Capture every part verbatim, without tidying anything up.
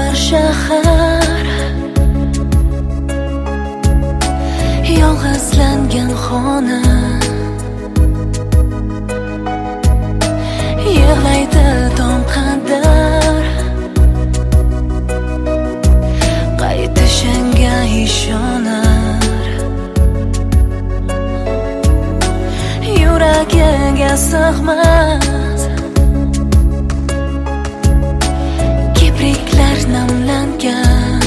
bir shahar, yolg'izlangan xona, yig'laydi tong qadar, qaytishingga ishonar, yuragiga sig'mas kipriklar namlangan.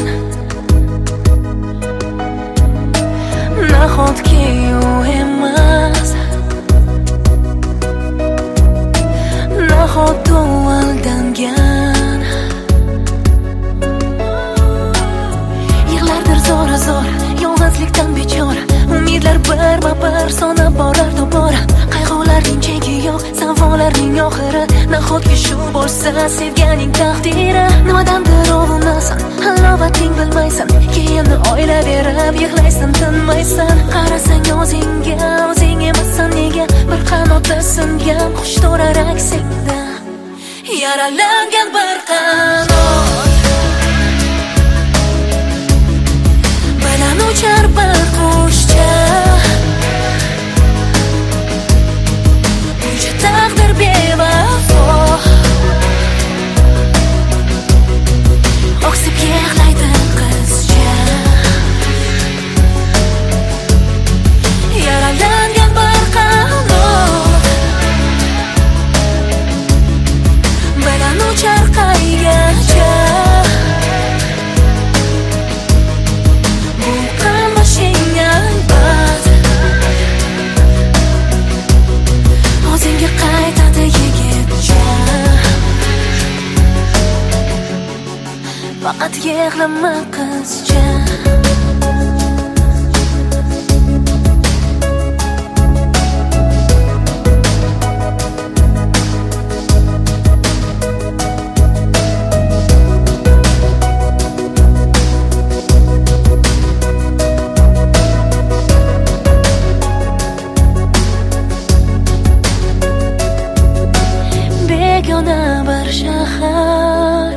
Nahotki u emas, nahot u aldangan. Yig'lardir zora zora, yolg'izlikdan bechora, umidlar birma bir sonab borar tobora. Qayg'ularning cheki yo'q, savollarning oxiri. Nahotki shu bo'lsa sevganing taqdiri? Nimadandir ovunasan, halovating bilmaysan, keyin o'ylayverib yig'laysan, tinmaysan. Qarasang o'zingga, o'zing emassan nega? Bir qanoti singan qush to'rar aksingda, yaralangan bir qanot bilan uchar bir qushcha. Buncha taqdir bevafo, o'ksib yig'laydi qizcha. Yaralangan bir qanot bilan uchar qaygacha. Bu qilmishing albat, o'zingga qaytadi yigitcha. Faqat yig'lama qizcha. Begona bir shahar,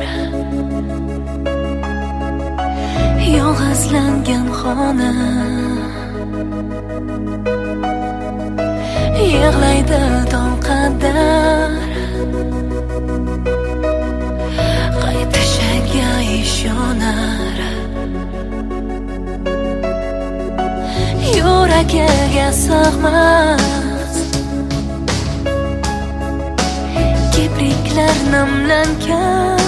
yolg'izlangan xona, yig'laydi tong qadar, qaytishiga ishonar, yuragiga sig'mas kipriklar namlangan.